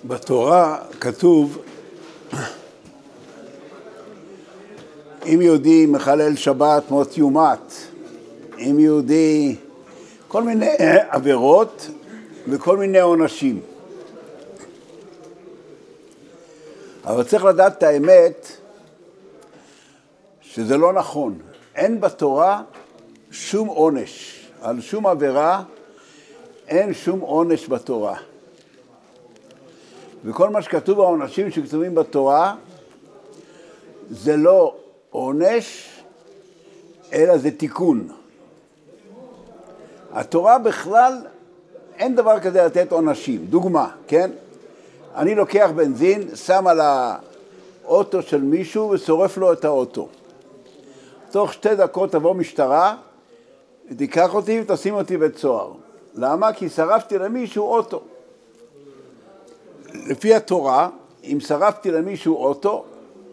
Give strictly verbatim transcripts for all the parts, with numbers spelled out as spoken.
בתורה כתוב, אם יהודי מחלל שבת מות יומת, אם יהודי כל מיני עבירות וכל מיני עונשים. אבל צריך לדעת את האמת שזה לא נכון. אין בתורה שום עונש, על שום עבירה אין שום עונש בתורה. וכל מה שכתוב העונשים שכתובים בתורה זה לא עונש אלא זה תיקון. התורה בכלל אין דבר כזה לתת עונשים. דוגמה, כן? אני לוקח בנזין, שם על האוטו של מישהו ושורף לו את האוטו. תוך שתי דקות תבוא משטרה, תיקח אותי ותשים אותי בית סוהר. למה? כי שרפתי למישהו אוטו. לפי התורה, אם שרפתי למישהו אוטו,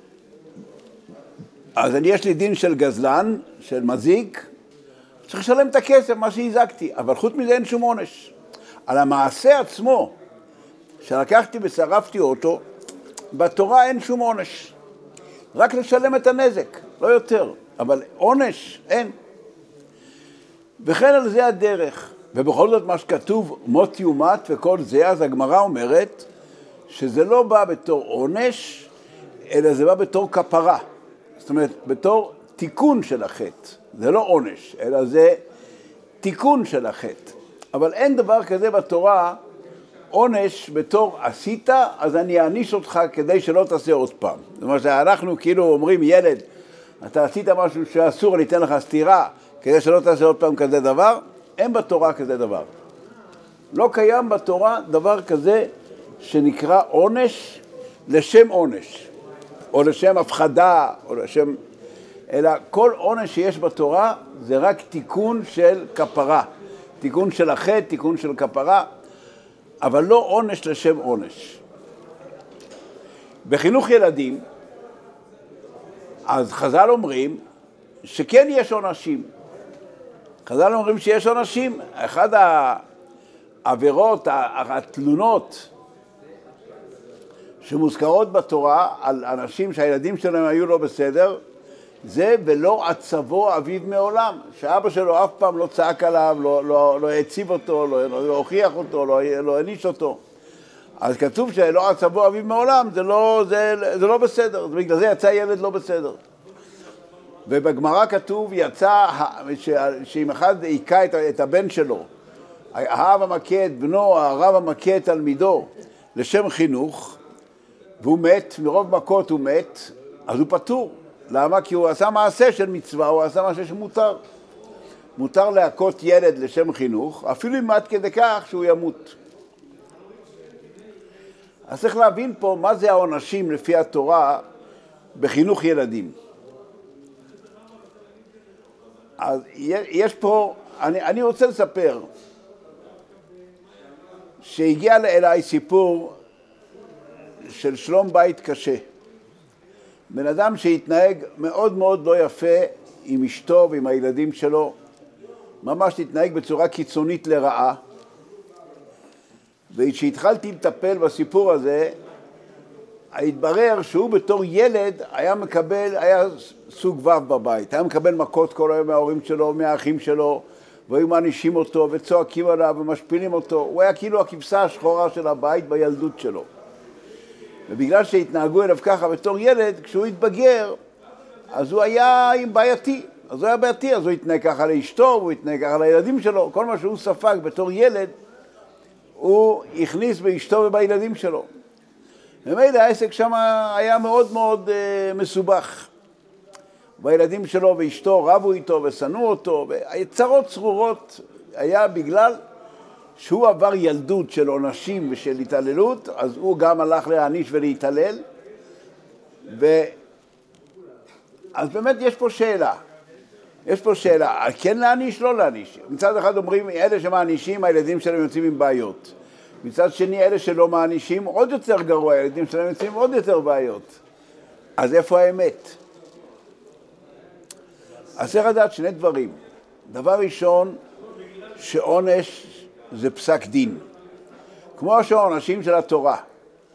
אז אני יש לי דין של גזלן, של מזיק, צריך לשלם את הכסף, מה שהזקתי, אבל חוץ מזה אין שום עונש. על המעשה עצמו, שלקחתי ושרפתי אוטו, בתורה אין שום עונש. רק לשלם את הנזק, לא יותר. אבל עונש אין. וכן על זה הדרך. ובכל זאת מה שכתוב, מות יומת וכל זה, אז הגמרא אומרת, שזה לא בא בתור עונש, אלא זה בא בתור כפרה. זאת אומרת, בתור תיקון של החטא. זה לא עונש, אלא זה תיקון של החטא. אבל אין דבר כזה בתורה, עונש בתור עשית, אז אני אעניש אותך כדי שלא תעשה עוד פעם. זאת אומרת, אנחנו כאילו אומרים, ילד, אתה עשית משהו שאסור, אני אתן לך סתירה, כדי שלא תעשה עוד פעם כזה דבר. אין בתורה כזה דבר. לא קיים בתורה דבר כזה שנקרא עונש לשם עונש, או לשם הפחדה, או לשם... אלא כל עונש שיש בתורה זה רק תיקון של כפרה. תיקון של החטא, תיקון של כפרה, אבל לא עונש לשם עונש. בחינוך ילדים, אז חז"ל אומרים שכן יש עונשים. חז"ל אומרים שיש עונשים. אחד העבירות, התלונות שמוזכרות בתורה על אנשים שהילדים שלהם היו לא בסדר, זה ולא עצבו אביו מעולם, שאבא שלו אף פעם לא צעק עליו, לא, לא, לא הציב אותו, לא, לא הוכיח אותו, לא, לא הניש אותו. אז כתוב שלא עצבו אביו מעולם, זה לא, זה, זה לא בסדר, בגלל זה יצא ילד לא בסדר. ובגמרא כתוב, יצא, שאם אחד עיקה את, את הבן שלו, האב המכה את בנו, הרב המכה את תלמידו, לשם חינוך, והוא מת, מרוב מכות הוא מת, אז הוא פטור. למה? כי הוא עשה מעשה של מצווה, הוא עשה מעשה שמותר. מותר להכות ילד לשם חינוך, אפילו אם עד כדי כך שהוא ימות. אז צריך להבין פה מה זה העונשים לפי התורה בחינוך ילדים. אז יש פה, אני, אני רוצה לספר שהגיע אליי סיפור של שלום בית קשה. בן אדם שהתנהג מאוד מאוד לא יפה עם אשתו ועם הילדים שלו, ממש התנהג בצורה קיצונית לרעה. וכשהתחלתי לטפל בסיפור הזה, התברר שהוא בתור ילד היה מקבל, היה סוג ו' בבית, היה מקבל מכות כל היום מההורים שלו, מהאחים שלו, והיו מענישים אותו וצועקים עליו ומשפילים אותו. הוא היה כאילו הכבשה השחורה של הבית בילדות שלו. ובגלל שהתנהגו אליו ככה בתור ילד, כשהוא התבגר, אז הוא היה בעייתי. אז הוא היה בעייתי, אז הוא התנהג ככה לאשתו, הוא התנהג ככה לילדים שלו. כל מה שהוא ספג בתור ילד, הוא הכניס באשתו ובילדים שלו. ומילא העסק שם היה מאוד מאוד uh, מסובך. והילדים שלו ואשתו רבו איתו ושנאו אותו, והצרות צרורות היה בגלל שהוא עבר ילדות של עונשים ושל התעללות, אז הוא גם הלך להעניש ולהתעלל. ו... אז באמת יש פה שאלה. יש פה שאלה, כן להעניש, לא להעניש. מצד אחד אומרים, אלה שמענישים, הילדים שלהם יוצאים עם בעיות. מצד שני, אלה שלא מענישים, עוד יותר גרוע, הילדים שלהם יוצאים עוד יותר בעיות. אז איפה האמת? אז צריך לדעת שני דברים. דבר ראשון, שעונש זה פסק דין. כמו שהעונשים של התורה.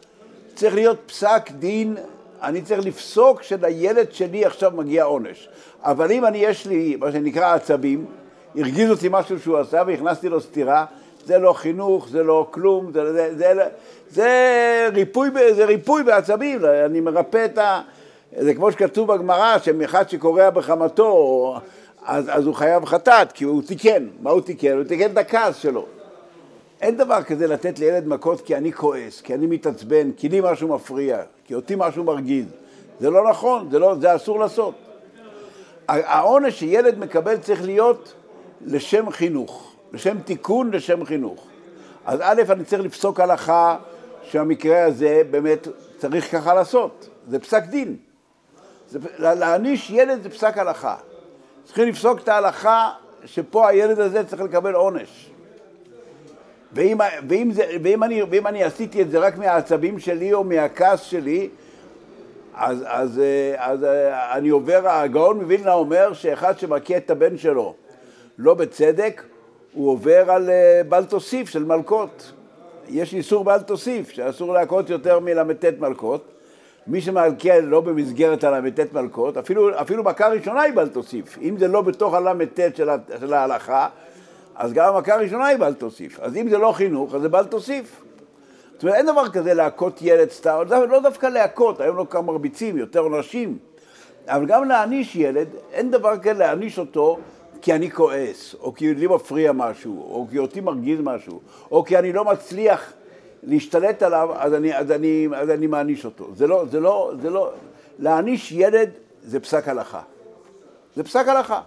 צריך להיות פסק דין, אני צריך לפסוק שלילד שלי עכשיו מגיע עונש. אבל אם אני יש לי, מה שנקרא עצבים, הרגיז אותי משהו שהוא עשה והכנסתי לו סתירה, זה לא חינוך, זה לא כלום, זה, זה, זה, זה, ריפוי, זה ריפוי בעצבים, אני מרפא את ה... זה כמו שכתוב בגמרא, שמאחד שקורע בחמתו, אז, אז הוא חייב חטאת, כי הוא תיקן. מה הוא תיקן? הוא תיקן את הכעס שלו. אין דבר כזה לתת לילד מכות כי אני כועס, כי אני מתעצבן, כי לי משהו מפריע, כי אותי משהו מרגיז. זה לא נכון, זה, לא, זה אסור לעשות. העונש שילד מקבל צריך להיות לשם חינוך, לשם תיקון, לשם חינוך. אז א', אני צריך לפסוק הלכה שהמקרה הזה באמת צריך ככה לעשות. זה פסק דין. זה, להעניש ילד זה פסק הלכה. צריכים לפסוק את ההלכה שפה הילד הזה צריך לקבל עונש. ואם, ואם, זה, ואם, אני, ואם אני עשיתי את זה רק מהעצבים שלי או מהכעס שלי, אז, אז, אז, אז אני עובר, הגאון מווילנה אומר שאחד שמכה את הבן שלו לא בצדק, הוא עובר על בל תוסיף של מלכות. יש איסור בל תוסיף, שאסור להכות יותר מלמתת מלכות. מי שמלכה לא במסגרת הלמתת מלכות, אפילו, אפילו מכה ראשונה היא בל תוסיף. אם זה לא בתוך הלמתת של, של ההלכה, אז גם המכה הראשונה היא בל תוסיף. אז אם זה לא חינוך, אז זה בל תוסיף. זאת אומרת, אין דבר כזה להכות ילד סתם, לא דווקא להכות, היום לא כמה מרביצים, יותר אנשים. אבל גם להעניש ילד, אין דבר כזה להעניש אותו כי אני כועס, או כי לי מפריע משהו, או כי אותי מרגיז משהו, או כי אני לא מצליח להשתלט עליו, אז אני, אז אני, אז אני מעניש אותו. זה לא, זה לא, זה לא, להעניש ילד זה פסק הלכה. זה פסק הלכה.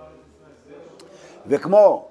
וכמו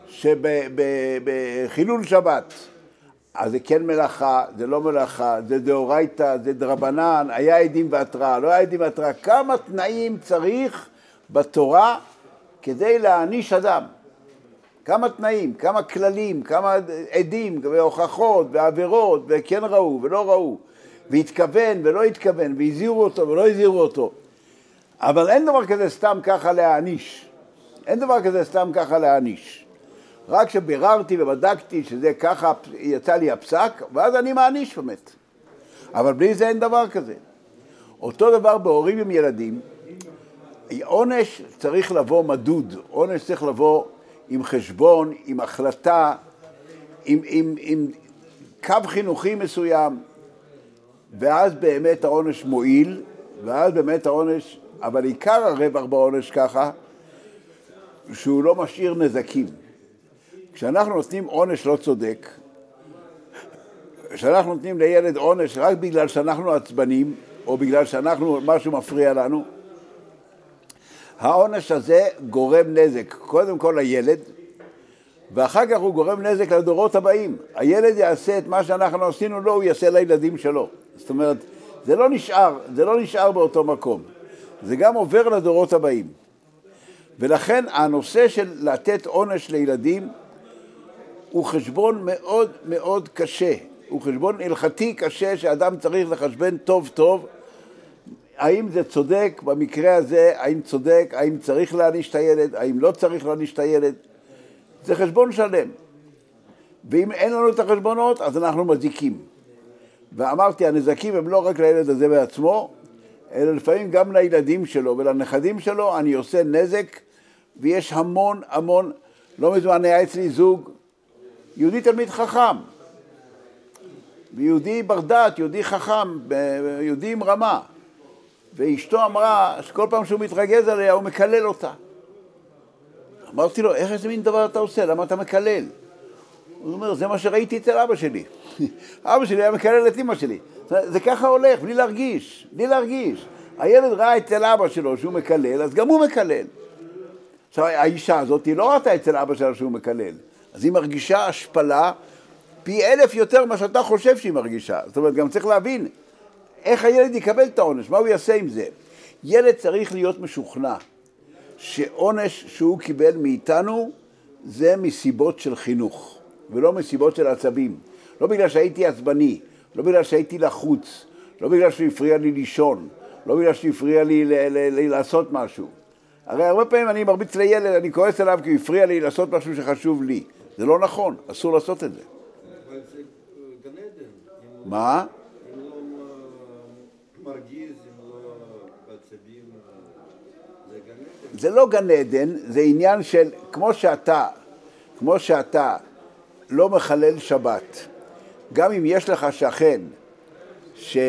שבחילול שבת, אז זה כן מלאכה, זה לא מלאכה, זה דאורייתא, זה דרבנן, היה עדים והתראה, לא היה עדים והתראה. כמה תנאים צריך בתורה כדי להעניש אדם? כמה תנאים, כמה כללים, כמה עדים והוכחות ועבירות, וכן ראו ולא ראו, והתכוון ולא התכוון, והזהירו אותו ולא הזהירו אותו. אבל אין דבר כזה סתם ככה להעניש. אין דבר כזה סתם ככה להעניש. רק שביררתי ובדקתי שזה ככה יצא לי הפסק, ואז אני מעניש באמת. אבל בלי זה אין דבר כזה. אותו דבר בהורים עם ילדים, עונש צריך לבוא מדוד, עונש צריך לבוא עם חשבון, עם החלטה, עם, עם, עם קו חינוכי מסוים, ואז באמת העונש מועיל, ואז באמת העונש, אבל עיקר הרווח בעונש ככה, שהוא לא משאיר נזקים. כשאנחנו נותנים עונש לא צודק, כשאנחנו נותנים לילד עונש רק בגלל שאנחנו עצבנים, או בגלל שאנחנו, משהו מפריע לנו, העונש הזה גורם נזק, קודם כל לילד, ואחר כך הוא גורם נזק לדורות הבאים. הילד יעשה את מה שאנחנו עשינו לו, הוא יעשה לילדים שלו. זאת אומרת, זה לא נשאר, זה לא נשאר באותו מקום. זה גם עובר לדורות הבאים. ולכן הנושא של לתת עונש לילדים הוא חשבון מאוד מאוד קשה. הוא חשבון הלכתי קשה שאדם צריך לחשבן טוב טוב, האם זה צודק במקרה הזה, האם צודק, האם צריך להעניש את הילד, האם לא צריך להעניש את הילד. זה חשבון שלם. ואם אין לנו את החשבונות, אז אנחנו מזיקים. ואמרתי, הנזקים הם לא רק לילד הזה בעצמו, אלא לפעמים גם לילדים שלו ולנכדים שלו, אני עושה נזק, ויש המון המון, לא מזמן היה אצלי זוג, יהודי תלמיד חכם, ויהודי ברדת, יהודי חכם, יהודי עם רמה. ואשתו אמרה שכל פעם שהוא מתרגז עליה הוא מקלל אותה. אמרתי לו, איך איזה מין דבר אתה עושה? למה אתה מקלל? הוא אומר, זה מה שראיתי אצל אבא שלי. אבא שלי היה מקלל את אמא שלי. זה ככה הולך, בלי להרגיש, בלי להרגיש. הילד ראה אצל אבא שלו שהוא מקלל, אז גם הוא מקלל. עכשיו, האישה הזאת היא לא ראתה אצל אבא שלה שהוא מקלל. אז היא מרגישה השפלה פי אלף יותר מה שאתה חושב שהיא מרגישה. זאת אומרת, גם צריך להבין איך הילד יקבל את העונש, מה הוא יעשה עם זה. ילד צריך להיות משוכנע שעונש שהוא קיבל מאיתנו זה מסיבות של חינוך, ולא מסיבות של עצבים. לא בגלל שהייתי עצבני, לא בגלל שהייתי לחוץ, לא בגלל שהפריע לי לישון, לא בגלל שהפריע לי ל- ל- ל- לעשות משהו. הרי הרבה פעמים אני מרביץ לילד, אני כועס עליו כי הוא הפריע לי לעשות משהו שחשוב לי. זה לא נכון, אסור לעשות את זה. אבל זה גן עדן. מה? אם לא מרגיז אם לא בעצבים, זה גן עדן? זה לא גן עדן, זה עניין של, כמו שאתה, כמו שאתה לא מחלל שבת, גם אם יש לך שכן ש,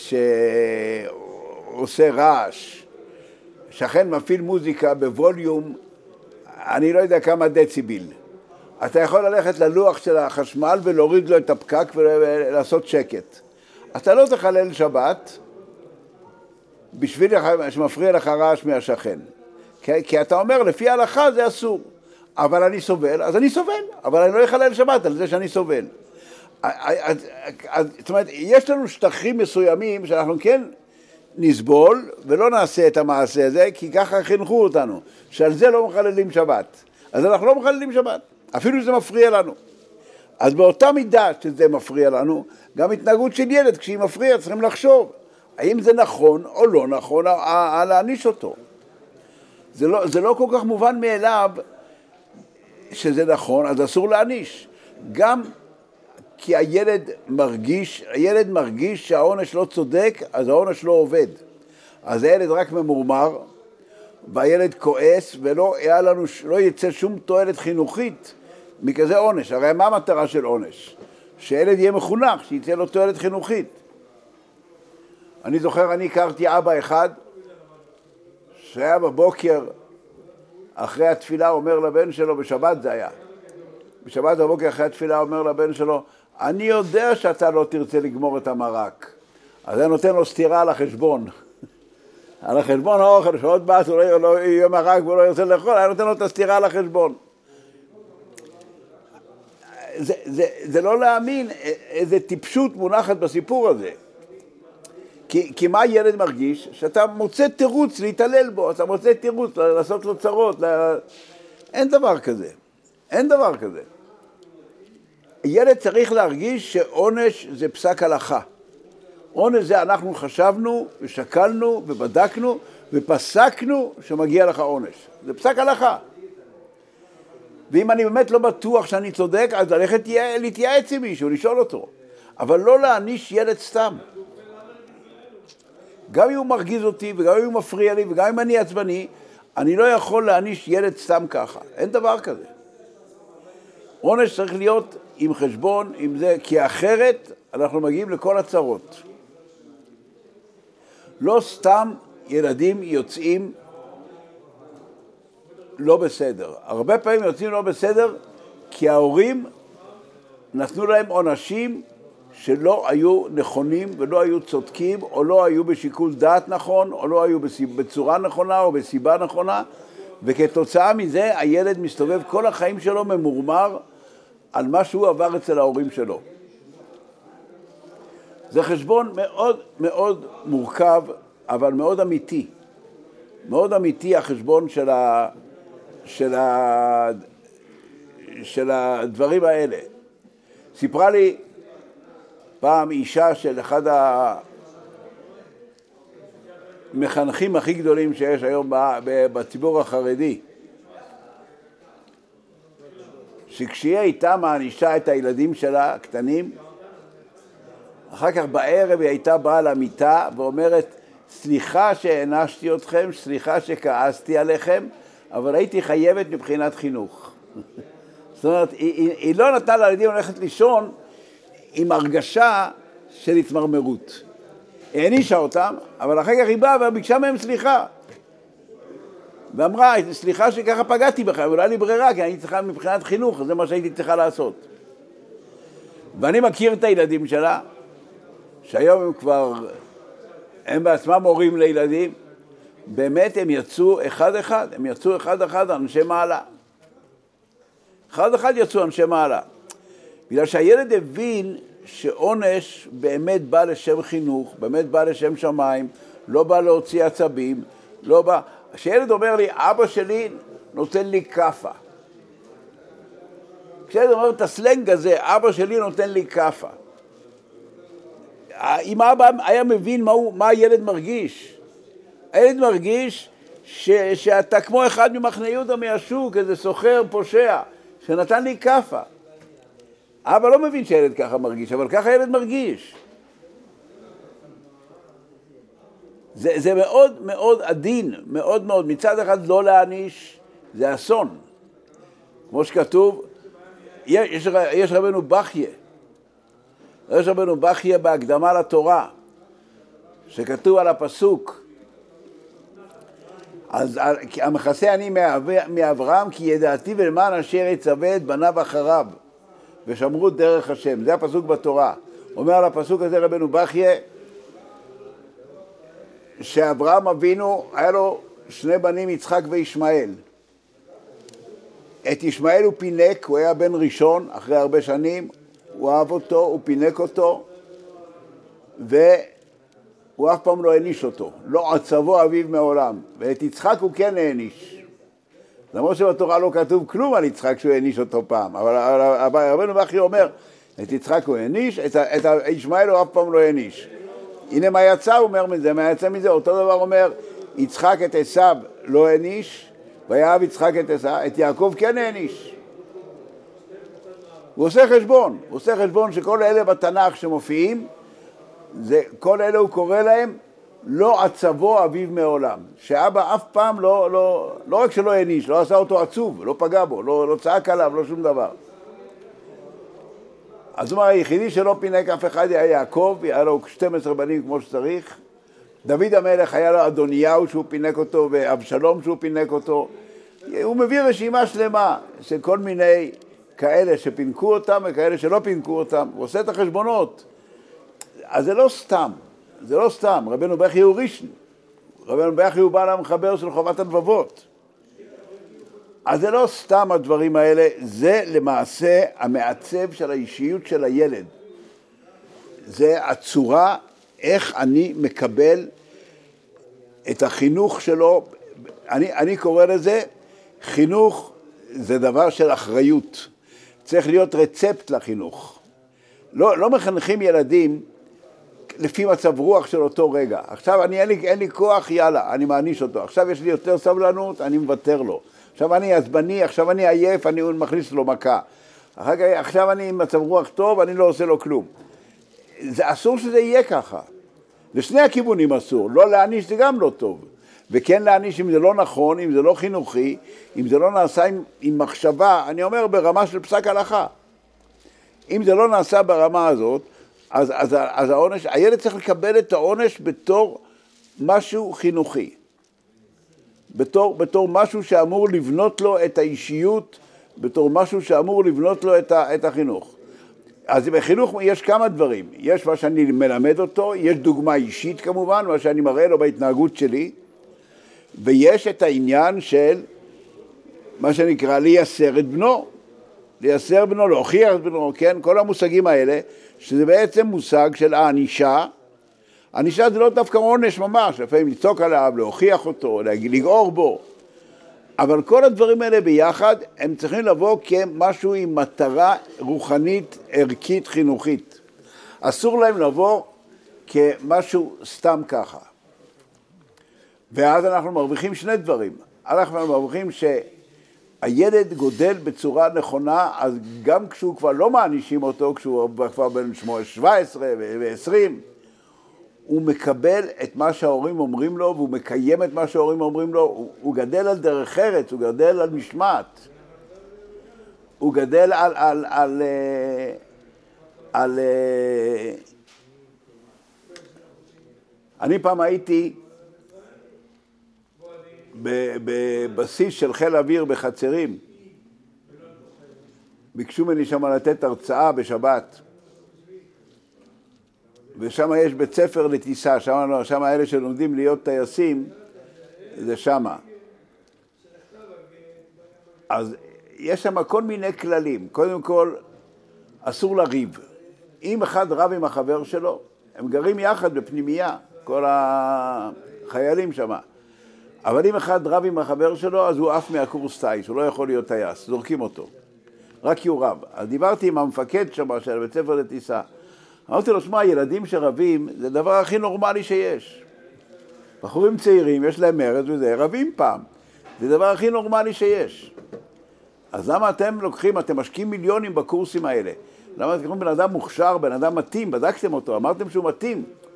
שעושה רעש, שכן מפעיל מוזיקה בווליום, אני לא יודע כמה דציביל, אתה יכול ללכת ללוח של החשמל ולהוריד לו את הפקק ולעשות שקט. אתה לא תחלל שבת בשביל שמפריע לך רעש מהשכן. כי, כי אתה אומר, לפי ההלכה זה אסור. אבל אני סובל, אז אני סובל. אבל אני לא אחלל שבת על זה שאני סובל. זאת אומרת, יש לנו שטחים מסוימים שאנחנו כן נסבול ולא נעשה את המעשה הזה, כי ככה חינכו אותנו, שעל זה לא מחללים שבת. אז אנחנו לא מחללים שבת. אפילו שזה מפריע לנו. אז באותה מידה שזה מפריע לנו, גם התנהגות של ילד, כשהיא מפריעה, צריכים לחשוב, האם זה נכון או לא נכון, להעניש אותו. זה לא, זה לא כל כך מובן מאליו שזה נכון, אז אסור להעניש. גם כי הילד מרגיש, הילד מרגיש שהעונש לא צודק, אז העונש לא עובד. אז הילד רק ממורמר, והילד כועס, ולא היה לנו, לא יצא שום תועלת חינוכית מכזה עונש. הרי מה המטרה של עונש? שילד יהיה מחונך, שיצא לו תועלת חינוכית. אני זוכר, אני הכרתי אבא אחד, שהיה בבוקר, אחרי התפילה, אומר לבן שלו, בשבת זה היה, בשבת בבוקר אחרי התפילה אומר לבן שלו, אני יודע שאתה לא תרצה לגמור את המרק. אז אני נותן לו סתירה על החשבון. על החשבון האוכל, שעוד בעט הוא לא, לא יהיה מרק והוא לא ירצה לאכול, אני נותן לו את הסתירה על החשבון. זה, זה, זה לא להאמין איזה טיפשות מונחת בסיפור הזה. כי, כי מה ילד מרגיש? שאתה מוצא תירוץ להתעלל בו, אתה מוצא תירוץ לעשות לו צרות. לה... אין דבר כזה. אין דבר כזה. ילד צריך להרגיש שעונש זה פסק הלכה. עונש זה אנחנו חשבנו ושקלנו ובדקנו ופסקנו שמגיע לך עונש. זה פסק הלכה. ואם אני באמת לא בטוח שאני צודק, אז ללכת להתייעץ עם מישהו, לשאול אותו. אבל לא להעניש ילד סתם. גם אם הוא מרגיז אותי וגם אם הוא מפריע לי וגם אם אני עצבני, אני לא יכול להעניש ילד סתם ככה. אין דבר כזה. עונש צריך להיות עם חשבון, עם זה, כי אחרת אנחנו מגיעים לכל הצרות. לא סתם ילדים יוצאים לא בסדר. הרבה פעמים יוצאים לא בסדר כי ההורים נתנו להם עונשים שלא היו נכונים ולא היו צודקים, או לא היו בשיקול דעת נכון, או לא היו בצורה נכונה או בסיבה נכונה, וכתוצאה מזה הילד מסתובב כל החיים שלו ממורמר על מה שהוא עבר אצל ההורים שלו. זה חשבון מאוד מאוד מורכב, אבל מאוד אמיתי. מאוד אמיתי החשבון של, ה... של, ה... של הדברים האלה. סיפרה לי פעם אישה של אחד המחנכים הכי גדולים שיש היום בציבור החרדי, שכשהיא הייתה מענישה את הילדים שלה הקטנים, אחר כך בערב היא הייתה באה למיטה ואומרת, סליחה שהענשתי אתכם, סליחה שכעסתי עליכם, אבל הייתי חייבת מבחינת חינוך. זאת אומרת, היא, היא, היא לא נתנה לילדים ללכת לישון עם הרגשה של התמרמרות. היא הענישה אותם, אבל אחר כך היא באה וביקשה מהם סליחה. ואמרה, סליחה שככה פגעתי בכם, אולי לי ברירה, כי אני צריכה מבחינת חינוך, זה מה שהייתי צריכה לעשות. ואני מכיר את הילדים שלה, שהיום הם כבר, הם בעצמם הורים לילדים, באמת הם יצאו אחד אחד, הם יצאו אחד אחד אנשי מעלה. אחד אחד יצאו אנשי מעלה. בגלל שהילד הבין שעונש באמת בא לשם חינוך, באמת בא לשם שמיים, לא בא להוציא עצבים, לא בא... כשילד אומר לי, אבא שלי נותן לי קפה. כשילד אומר את הסלנג הזה, אבא שלי נותן לי קפה. אם אבא היה מבין מה, הוא, מה הילד מרגיש, הילד מרגיש ש, שאתה כמו אחד ממחנה יהודה מהשוק, איזה סוחר פושע, שנתן לי קפה. אבא לא מבין שילד ככה מרגיש, אבל ככה ילד מרגיש. זה, זה מאוד מאוד עדין, מאוד מאוד. מצד אחד לא להעניש, זה אסון. כמו שכתוב, יש, יש רבנו בחיה, יש רבנו בחיה בהקדמה לתורה, שכתוב על הפסוק, אז המכסה אני מאברהם כי ידעתי ולמען אשר יצווה את בניו אחריו ושמרו דרך השם. זה הפסוק בתורה. אומר על הפסוק הזה רבנו בחיה שאברהם אבינו היה לו שני בנים, יצחק וישמעאל. את ישמעאל הוא פינק, הוא היה בן ראשון אחרי הרבה שנים, הוא אהב אותו, הוא פינק אותו והוא אף פעם לא העניש אותו, לא עצבו אביו מעולם. ואת יצחק הוא כן העניש, למרות שבתורה לא כתוב כלום על יצחק שהוא העניש אותו פעם, אבל רבנו בכי אומר את יצחק הוא העניש, את, את ישמעאל הוא אף פעם לא העניש. הנה מה יצא, הוא אומר מזה, מה יצא מזה? אותו דבר אומר, יצחק את עשיו לא העניש, ויאהב יצחק את עשיו, את יעקב כן העניש. הוא עושה חשבון, הוא עושה חשבון שכל אלה בתנ"ך שמופיעים, זה, כל אלה הוא קורא להם לא עצבו אביו מעולם, שאבא אף פעם לא, לא, לא רק שלא העניש, לא עשה אותו עצוב, לא פגע בו, לא, לא צעק עליו, לא שום דבר. אז הוא אומר, היחידי שלא פינק אף אחד היה יעקב, היה לו שנים עשר בנים כמו שצריך. דוד המלך היה לו אדוניהו שהוא פינק אותו, ואבשלום שהוא פינק אותו. הוא מביא רשימה שלמה של כל מיני כאלה שפינקו אותם וכאלה שלא פינקו אותם. הוא עושה את החשבונות. אז זה לא סתם, זה לא סתם. רבנו בכי הוא ראשון. רבנו בכי הוא בעל המחבר של חובת הלבבות. אז זה לא סתם הדברים האלה, זה למעשה המעצב של האישיות של הילד. זה הצורה איך אני מקבל את החינוך שלו. אני, אני קורא לזה, חינוך זה דבר של אחריות. צריך להיות רצפט לחינוך. לא, לא מחנכים ילדים לפי מצב רוח של אותו רגע. עכשיו אני, אין לי, אין לי כוח, יאללה, אני מעניש אותו. עכשיו יש לי יותר סבלנות, אני מוותר לו. עכשיו אני עצבני, עכשיו אני עייף, אני מכניס לו מכה. אחר כך, עכשיו אני עם מצב רוח טוב, אני לא עושה לו כלום. זה אסור שזה יהיה ככה. לשני הכיוונים אסור. לא להעניש זה גם לא טוב. וכן להעניש אם זה לא נכון, אם זה לא חינוכי, אם זה לא נעשה עם, עם מחשבה, אני אומר ברמה של פסק הלכה. אם זה לא נעשה ברמה הזאת, אז, אז, אז העונש, הילד צריך לקבל את העונש בתור משהו חינוכי. בתור, בתור משהו שאמור לבנות לו את האישיות, בתור משהו שאמור לבנות לו את, ה, את החינוך. אז בחינוך יש כמה דברים. יש מה שאני מלמד אותו, יש דוגמה אישית כמובן, מה שאני מראה לו בהתנהגות שלי, ויש את העניין של מה שנקרא לייסר את בנו, לייסר בנו, להוכיח את בנו, כן? כל המושגים האלה, שזה בעצם מושג של הענישה. הענישה זה לא דווקא עונש ממש, לפעמים לצעוק עליו, להוכיח אותו, לגעור בו. אבל כל הדברים האלה ביחד, הם צריכים לבוא כמשהו עם מטרה רוחנית, ערכית, חינוכית. אסור להם לבוא כמשהו סתם ככה. ואז אנחנו מרוויחים שני דברים. אנחנו מרוויחים שהילד גודל בצורה נכונה, אז גם כשהוא כבר לא מענישים אותו, כשהוא כבר בן שבע עשרה ו-עשרים, הוא מקבל את מה שההורים אומרים לו, והוא מקיים את מה שההורים אומרים לו. הוא, הוא גדל על דרך ארץ, הוא גדל על משמעת. הוא גדל על... על, על, על, על אני פעם הייתי בבסיס של חיל אוויר בחצרים. ביקשו ממני שם לתת הרצאה בשבת. ושם יש בית ספר לטיסה, שם, שם האלה שלומדים להיות טייסים, זה שם. אז יש שם כל מיני כללים. קודם כל, אסור לריב. אם אחד רב עם החבר שלו, הם גרים יחד בפנימייה, כל החיילים שם. אבל אם אחד רב עם החבר שלו, אז הוא עף מהקורס טייס, הוא לא יכול להיות טייס, זורקים אותו. רק כי הוא רב. אז דיברתי עם המפקד שם של בית ספר לטיסה. אמרתי לו, שמע, ילדים שרבים זה הדבר הכי נורמלי שיש. בחורים צעירים, יש להם מרד וזה, רבים פעם. זה הדבר הכי נורמלי שיש. אז למה אתם לוקחים, אתם משקיעים מיליונים בקורסים האלה? למה אתם לוקחים בן אדם מוכשר, בן אדם מתאים, בדקתם אותו, אמרתם שהוא מתאים.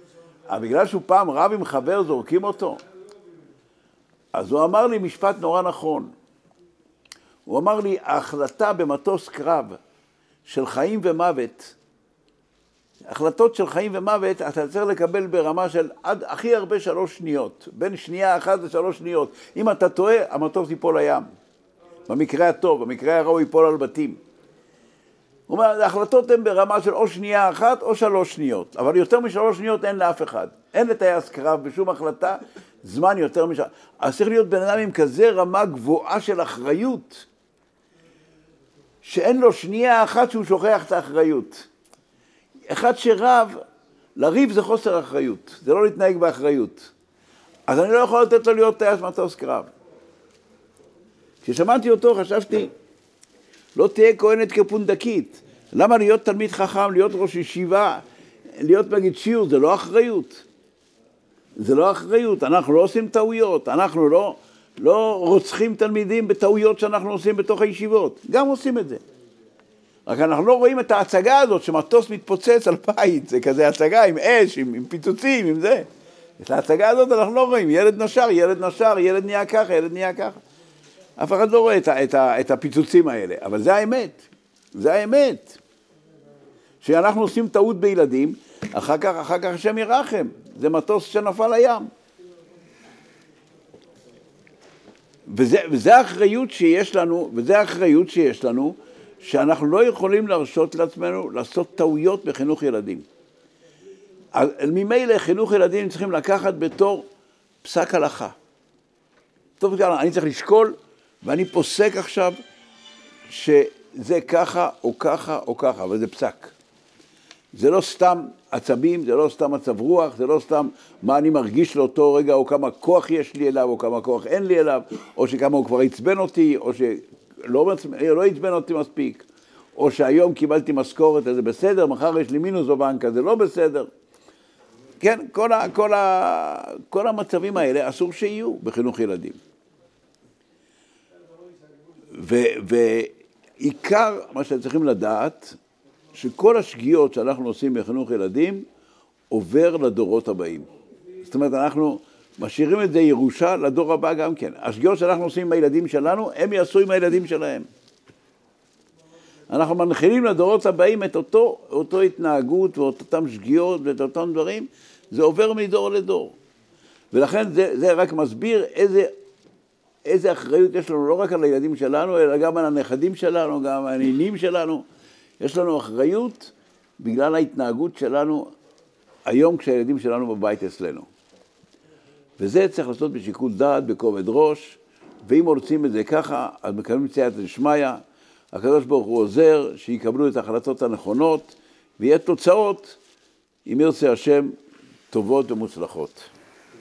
אבל בגלל שהוא פעם רב עם חבר זורקים אותו, אז הוא אמר לי משפט נורא נכון. הוא אמר לי, ההחלטה במטוס קרב של חיים ומוות, החלטות של חיים ומוות, אתה צריך לקבל ברמה של עד הכי הרבה שלוש שניות, בין שנייה אחת לשלוש שניות. אם אתה טועה, המטוס ייפול לים. במקרה הטוב, במקרה הרע הוא ייפול על בתים. הוא אומר, ההחלטות הן ברמה של או שנייה אחת או שלוש שניות, אבל יותר משלוש שניות אין לאף אחד. אין לטייס קרב בשום החלטה, זמן יותר משלוש. אז צריך להיות בן אדם עם כזה רמה גבוהה של אחריות, שאין לו שנייה אחת שהוא שוכח את האחריות. אחד שרב, לריב זה חוסר אחריות, זה לא להתנהג באחריות. אז אני לא יכול לתת לו להיות טייס מטוס קרב. כששמעתי אותו חשבתי, לא תהיה כהנת כפונדקית. למה להיות תלמיד חכם, להיות ראש ישיבה, להיות מגיד שיעור, זה לא אחריות. זה לא אחריות, אנחנו לא עושים טעויות, אנחנו לא, לא רוצחים תלמידים בטעויות שאנחנו עושים בתוך הישיבות, גם עושים את זה. רק אנחנו לא רואים את ההצגה הזאת שמטוס מתפוצץ על בית, זה כזה הצגה עם אש, עם, עם פיצוצים, עם זה. את ההצגה הזאת אנחנו לא רואים, ילד נשר, ילד נשר, ילד נהיה ככה, ילד נהיה ככה. אף אחד לא רואה את, את, את הפיצוצים האלה, אבל זה האמת, זה האמת. שאנחנו עושים טעות בילדים, אחר כך, אחר כך השם ירחם, זה מטוס שנפל לים. וזה, וזה האחריות שיש לנו, וזה האחריות שיש לנו, שאנחנו לא יכולים להרשות לעצמנו לעשות טעויות בחינוך ילדים. ממילא חינוך ילדים צריכים לקחת בתור פסק הלכה. טוב, אני צריך לשקול, ואני פוסק עכשיו שזה ככה או ככה או ככה, אבל זה פסק. זה לא סתם עצבים, זה לא סתם מצב רוח, זה לא סתם מה אני מרגיש לאותו רגע, או כמה כוח יש לי אליו, או כמה כוח אין לי אליו, או שכמה הוא כבר יצבן אותי, או שלא לא יצבן אותי מספיק, או שהיום קיבלתי משכורת, אז זה בסדר, מחר יש לי מינוס בבנק, אז זה לא בסדר. כן, כל, ה, כל, ה, כל המצבים האלה אסור שיהיו בחינוך ילדים. ו, ועיקר מה שצריכים לדעת, שכל השגיאות שאנחנו עושים בחינוך ילדים, עובר לדורות הבאים. זאת אומרת, אנחנו משאירים את זה ירושה לדור הבא גם כן. השגיאות שאנחנו עושים עם הילדים שלנו, הם יעשו עם הילדים שלהם. אנחנו מנחילים לדורות הבאים את אותו, אותו התנהגות ואת אותם שגיאות ואת אותם דברים, זה עובר מדור לדור. ולכן זה, זה רק מסביר איזה, איזה אחריות יש לנו, לא רק על הילדים שלנו, אלא גם על הנכדים שלנו, גם על הנינים שלנו. יש לנו אחריות בגלל ההתנהגות שלנו היום כשהילדים שלנו בבית אצלנו. וזה צריך לעשות בשיקול דעת, בכובד ראש, ואם רוצים את זה ככה, אז מקבלים סייעתא דשמיא, הקדוש ברוך הוא עוזר שיקבלו את ההחלטות הנכונות, ויהיה תוצאות, אם ירצה השם, טובות ומוצלחות.